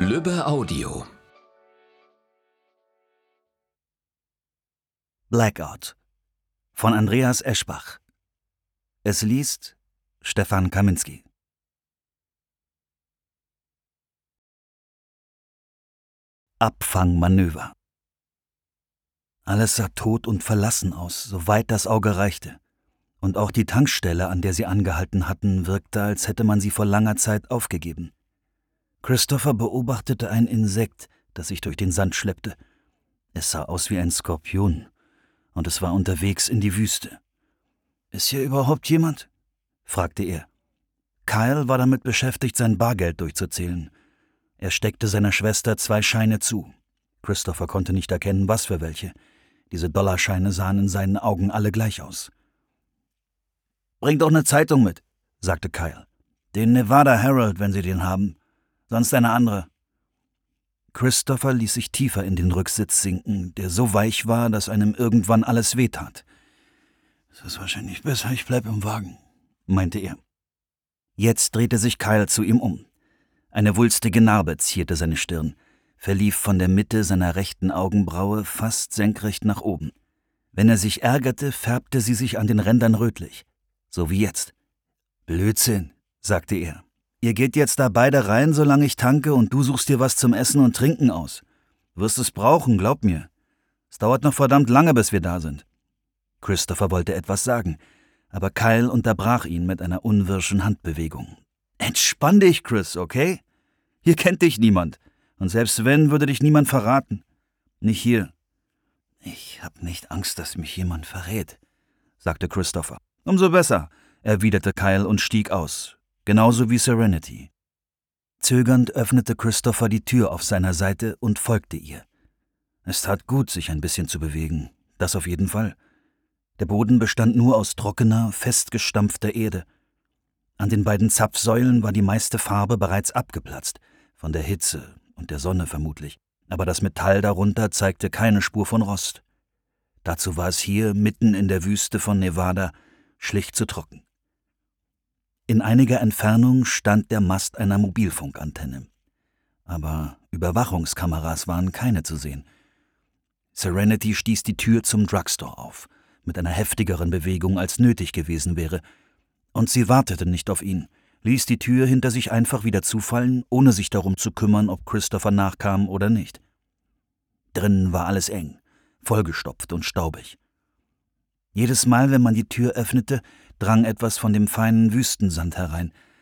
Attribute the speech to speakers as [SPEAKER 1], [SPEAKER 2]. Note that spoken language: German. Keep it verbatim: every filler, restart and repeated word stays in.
[SPEAKER 1] Lübbe Audio.
[SPEAKER 2] Blackout von Andreas Eschbach. Es liest Stefan Kaminski. Abfangmanöver. Alles sah tot und verlassen aus, soweit das Auge reichte. Und auch die Tankstelle, an der sie angehalten hatten, wirkte, als hätte man sie vor langer Zeit aufgegeben. Christopher beobachtete ein Insekt, das sich durch den Sand schleppte. Es sah aus wie ein Skorpion, und es war unterwegs in die Wüste. »Ist hier überhaupt jemand?« fragte er. Kyle war damit beschäftigt, sein Bargeld durchzuzählen. Er steckte seiner Schwester zwei Scheine zu. Christopher konnte nicht erkennen, was für welche. Diese Dollarscheine sahen in seinen Augen alle gleich aus. »Bringt doch eine Zeitung mit«, sagte Kyle. »Den Nevada Herald, wenn Sie den haben. Sonst eine andere.« Christopher ließ sich tiefer in den Rücksitz sinken, der so weich war, dass einem irgendwann alles wehtat. »Es ist wahrscheinlich besser, ich bleib im Wagen«, meinte er. Jetzt drehte sich Kyle zu ihm um. Eine wulstige Narbe zierte seine Stirn, verlief von der Mitte seiner rechten Augenbraue fast senkrecht nach oben. Wenn er sich ärgerte, färbte sie sich an den Rändern rötlich. So wie jetzt. »Blödsinn«, sagte er. »Ihr geht jetzt da beide rein, solange ich tanke, und du suchst dir was zum Essen und Trinken aus. Du wirst es brauchen, glaub mir. Es dauert noch verdammt lange, bis wir da sind.« Christopher wollte etwas sagen, aber Kyle unterbrach ihn mit einer unwirschen Handbewegung. »Entspann dich, Chris, okay? Hier kennt dich niemand. Und selbst wenn, würde dich niemand verraten. Nicht hier.« »Ich hab nicht Angst, dass mich jemand verrät«, sagte Christopher. »Umso besser«, erwiderte Kyle und stieg aus. Genauso wie Serenity. Zögernd öffnete Christopher die Tür auf seiner Seite und folgte ihr. Es tat gut, sich ein bisschen zu bewegen. Das auf jeden Fall. Der Boden bestand nur aus trockener, festgestampfter Erde. An den beiden Zapfsäulen war die meiste Farbe bereits abgeplatzt, von der Hitze und der Sonne vermutlich, aber das Metall darunter zeigte keine Spur von Rost. Dazu war es hier, mitten in der Wüste von Nevada, schlicht zu trocken. In einiger Entfernung stand der Mast einer Mobilfunkantenne. Aber Überwachungskameras waren keine zu sehen. Serenity stieß die Tür zum Drugstore auf, mit einer heftigeren Bewegung als nötig gewesen wäre, und sie wartete nicht auf ihn, ließ die Tür hinter sich einfach wieder zufallen, ohne sich darum zu kümmern, ob Christopher nachkam oder nicht. Drinnen war alles eng, vollgestopft und staubig. Jedes Mal, wenn man die Tür öffnete, drang etwas von dem feinen Wüstensand herein,